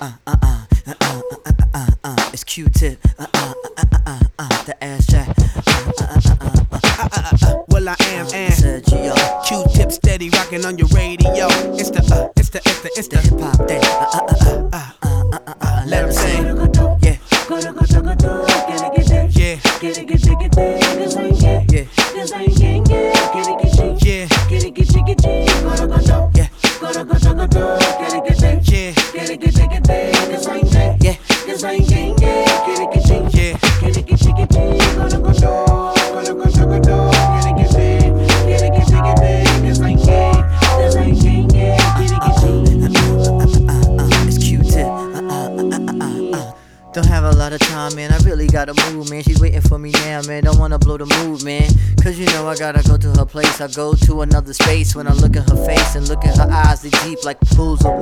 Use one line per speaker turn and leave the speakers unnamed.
It's Q-Tip, the ass jack.
Well, I am
Sergio.
Q-Tip steady rocking on your radio. It's the
Hip hop day.
Let 'em sing.
Yeah.
Yeah.
It's Q-Tip. Don't have a lot of time, man. I really gotta move, man. She's waiting for me now, man. Don't wanna blow the mood, man. Cause you know I gotta go to her place. I go to another space when I look at her face and look at her eyes. They deep like pools of